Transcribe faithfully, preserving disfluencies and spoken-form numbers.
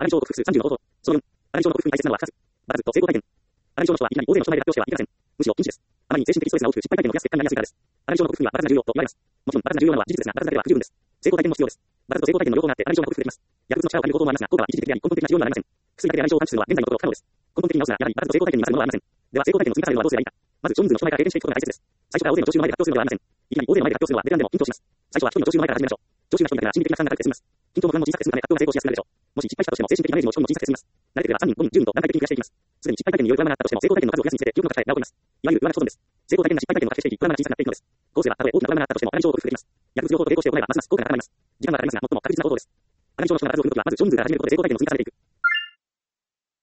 アラミ症を克服するさんじゅうの方法。そのよん、アラミ症の克服に大切なのはふたつ。バツと成功体験。アラミ症の人はいきなり大勢の人前で発表してはいけません。むしろ禁止です。あまりに精神的ストレスが大きく失敗体験を増やす結果になりやすいからです。アラミ症の克服にはバツが重要と言われます。もちろんバツが重要なのは事実ですが、バツだけでは不十分です。成功体験も必要です。バツと成功体験の両方があってアラミ症が克服できます。薬物の力を借りる方法もありますが、効果は一時的であり根本的な治療にはなりません。薬だけでアラミ症を完治するのは現在のところ不可能です。根本的に治すならやはりバツと成功体験に勝るものはありません。では成功体験の積み重ねるのはどうすればいいか。まず少人数の人前から経験していくことが大切です。最初から大勢の聴衆の前で発表するのではありません。いきなり大勢の前で発表するのはベテランでも緊張します。最初は一人の聴衆の前から始めましょう。聴衆が一人だけなら心理的な負担が軽くて済みます。緊張も不安も小さくて済むため発表が成功しやすくなるでしょう。もし失敗したとしても精神的ダメージも一人も小さくて済みます。慣れてくればさんにん、ごにん、じゅうにんと段階的に増やしていきます。すでに失敗体験による不安があったとしても成功体験の数を増やすにつれて記憶の書き換えが起こります。いわゆる上書き保存です。成功体験が失敗体験を達成していき、不安が小さくなっていくのです。こうすればたとえ大きな不安があったとしてもアラミ症を克服できます。薬物療法と並行して行えばますます効果が高まります。時間はかかりますが最も確実な方法です。アラミ症の人が数を踏むときはまず少人数から始めることで成功体験の積み重ねていく。